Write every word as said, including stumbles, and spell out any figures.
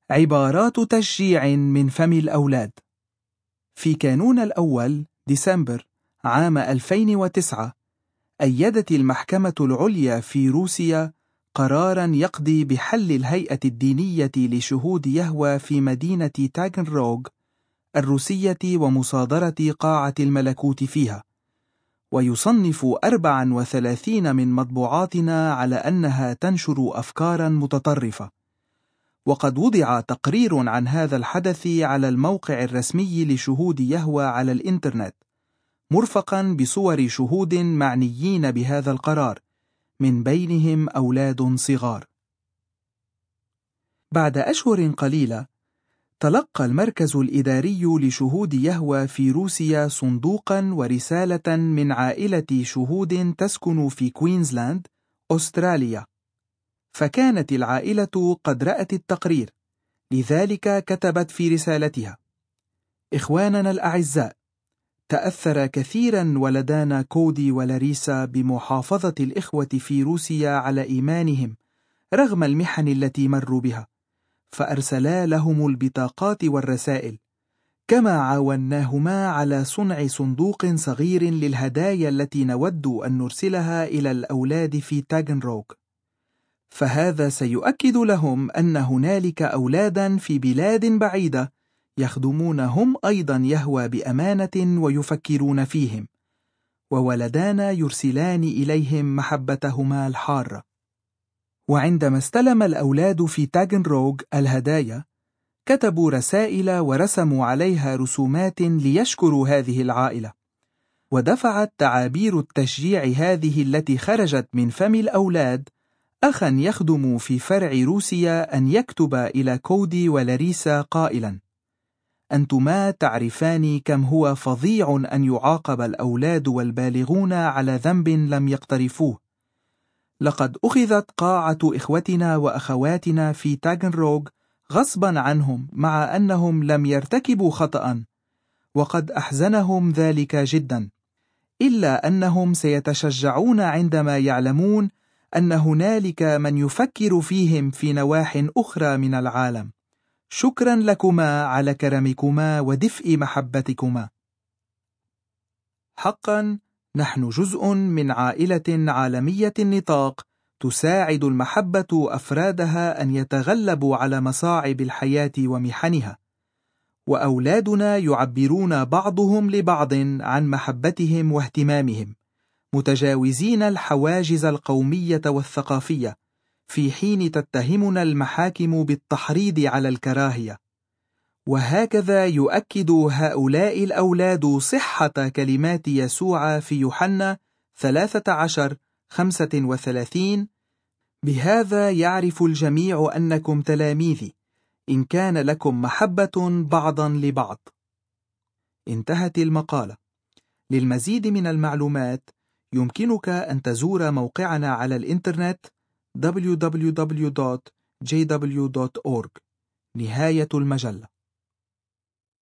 عبارات تشجيع من فم الأولاد. في كانون الأول ديسمبر عام ألفين وتسعة أيدت المحكمة العليا في روسيا قراراً يقضي بحل الهيئة الدينية لشهود يهوه في مدينة تاغنروغ الروسية ومصادرة قاعة الملكوت فيها، ويصنف أربعة وثلاثين من مطبوعاتنا على أنها تنشر أفكاراً متطرفة. وقد وضع تقرير عن هذا الحدث على الموقع الرسمي لشهود يهوه على الإنترنت، مرفقاً بصور شهود معنيين بهذا القرار، من بينهم أولاد صغار. بعد أشهر قليلة، تلقى المركز الإداري لشهود يهوه في روسيا صندوقاً ورسالة من عائلة شهود تسكن في كوينزلاند، أستراليا. فكانت العائلة قد رأت التقرير، لذلك كتبت في رسالتها: إخواننا الأعزاء، تأثر كثيرا ولدانا كودي ولاريسا بمحافظة الإخوة في روسيا على إيمانهم رغم المحن التي مروا بها، فأرسلا لهم البطاقات والرسائل، كما عاوناهما على صنع صندوق صغير للهدايا التي نود أن نرسلها إلى الأولاد في تاغنروغ. فهذا سيؤكد لهم أن هنالك أولادا في بلاد بعيدة يخدمون هم أيضا يهوه بأمانة ويفكرون فيهم، وولدانا يرسلان إليهم محبتهما الحارة. وعندما استلم الأولاد في تاغنروغ الهدايا، كتبوا رسائل ورسموا عليها رسومات ليشكروا هذه العائلة، ودفعت تعابير التشجيع هذه التي خرجت من فم الأولاد أخا يخدم في فرع روسيا أن يكتب إلى كودي ولاريسا قائلا: أنتما تعرفان كم هو فظيع أن يعاقب الأولاد والبالغون على ذنب لم يقترفوه. لقد أخذت قاعة إخوتنا وأخواتنا في تاغنروغ غصبا عنهم مع أنهم لم يرتكبوا خطأ، وقد أحزنهم ذلك جدا، إلا أنهم سيتشجعون عندما يعلمون أن هنالك من يفكر فيهم في نواح أخرى من العالم. شكرا لكما على كرمكما ودفء محبتكما. حقا نحن جزء من عائلة عالمية النطاق تساعد المحبة أفرادها أن يتغلبوا على مصاعب الحياة ومحنها، وأولادنا يعبرون بعضهم لبعض عن محبتهم واهتمامهم، متجاوزين الحواجز القومية والثقافية، في حين تتهمنا المحاكم بالتحريض على الكراهية. وهكذا يؤكد هؤلاء الأولاد صحة كلمات يسوع في يوحنا ثلاثة عشر خمسة وثلاثين: بهذا يعرف الجميع أنكم تلاميذي، إن كان لكم محبة بعضا لبعض. انتهت المقالة. للمزيد من المعلومات يمكنك أن تزور موقعنا على الإنترنت دبليو دبليو دبليو دوت جي دبليو دوت أورج. نهاية المجلة.